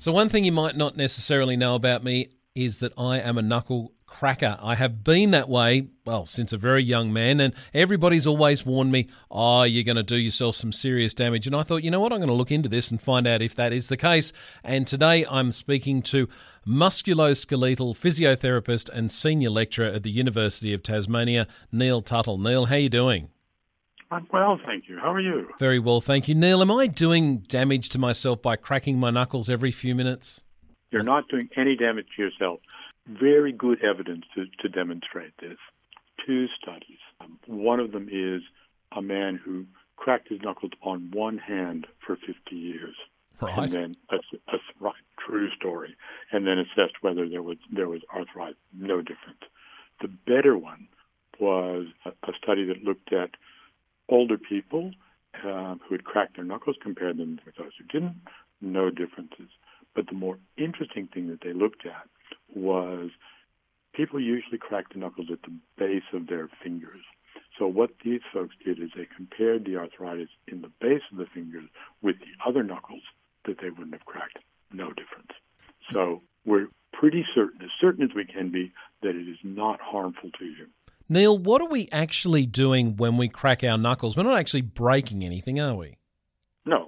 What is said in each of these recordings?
So one thing you might not necessarily know about me is that I am a knuckle cracker. I have been that way, well, since a very young man, and everybody's always warned me, oh, you're going to do yourself some serious damage. And I thought, you know what, I'm going to look into this and find out if that is the case. And today I'm speaking to musculoskeletal physiotherapist and senior lecturer at the University of Tasmania, Neil Tuttle. Neil, how are you doing? I'm well, thank you. How are you? Very well, thank you. Neil, am I doing damage to myself by cracking my knuckles every few minutes? You're not doing any damage to yourself. Very good evidence to demonstrate this. 2 studies. One of them is a man who cracked his knuckles on one hand for 50 years. Right. And then, right, true story. And then assessed whether there was arthritis. No difference. The better one was a study that looked at older people who had cracked their knuckles, compared them with those who didn't. No differences. But the more interesting thing that they looked at was people usually crack the knuckles at the base of their fingers. So what these folks did is they compared the arthritis in the base of the fingers with the other knuckles that they wouldn't have cracked. No difference. So we're pretty certain as we can be, that it is not harmful to you. Neil, what are we actually doing when we crack our knuckles? We're not actually breaking anything, are we? No.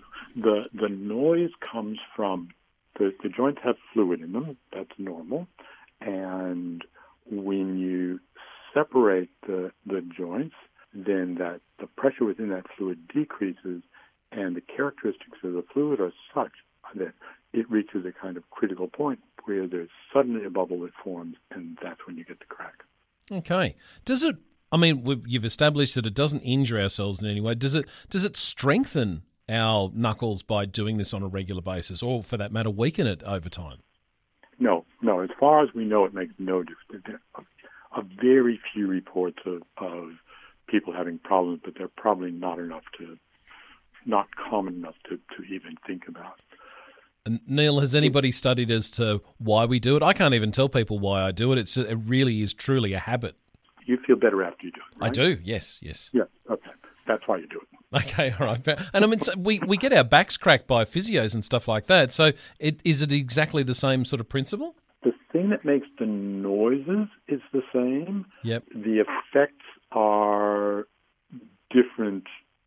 The noise comes from the joints have fluid in them. That's normal. And when you separate the joints, then the pressure within that fluid decreases, and the characteristics of the fluid are such that it reaches a kind of critical point where there's suddenly a bubble that forms, and that's when you get the crack. Okay. You've established that it doesn't injure ourselves in any way. Does it strengthen our knuckles by doing this on a regular basis, or for that matter, weaken it over time? No. As far as we know, it makes no difference. There are a very few reports of people having problems, but they're probably not common enough to even think about. And Neil, has anybody studied as to why we do it? I can't even tell people why I do it. It really is truly a habit. You feel better after you do it, right? I do, yes. Yeah, okay. That's why you do it. Okay, all right. And we get our backs cracked by physios and stuff like that. So is it exactly the same sort of principle? The thing that makes the noises is the same. Yep. The effects are different.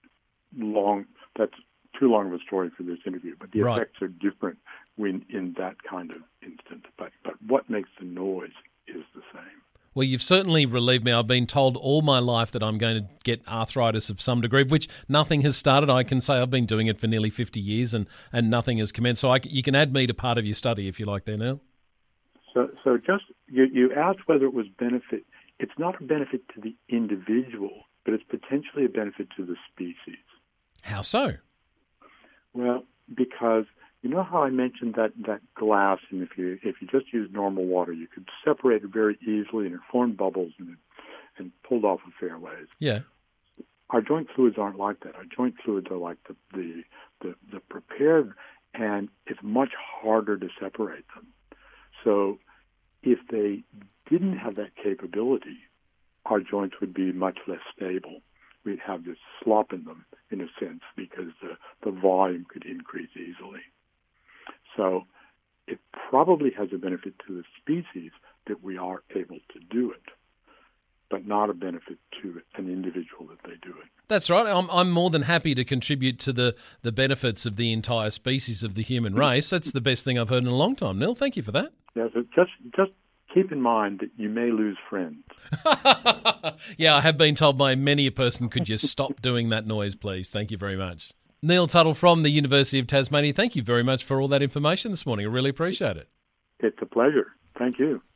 That's too long of a story for this interview, but the effects are different when in that kind of instance. But what makes the noise is the same. Well, you've certainly relieved me. I've been told all my life that I'm going to get arthritis of some degree, which nothing has started. I can say I've been doing it for nearly 50 years and nothing has commenced. So you can add me to part of your study if you like there, Neil. So just you asked whether it was benefit. It's not a benefit to the individual, but it's potentially a benefit to the species. How so? Well, because you know how I mentioned that glass, and if you just use normal water, you could separate it very easily, and it formed bubbles and pulled off of fairways. Yeah. Our joint fluids aren't like that. Our joint fluids are like the prepared, and it's much harder to separate them. So if they didn't have that capability, our joints would be much less stable. We'd have this slop in them, in a sense, because the volume could increase easily. So it probably has a benefit to the species that we are able to do it, but not a benefit to an individual that they do it. That's right. I'm more than happy to contribute to the benefits of the entire species of the human race. That's the best thing I've heard in a long time, Neil. Thank you for that. Yeah, so just keep in mind that you may lose friends. Yeah, I have been told by many a person, could you stop doing that noise, please? Thank you very much. Neil Tuttle from the University of Tasmania, thank you very much for all that information this morning. I really appreciate it. It's a pleasure. Thank you.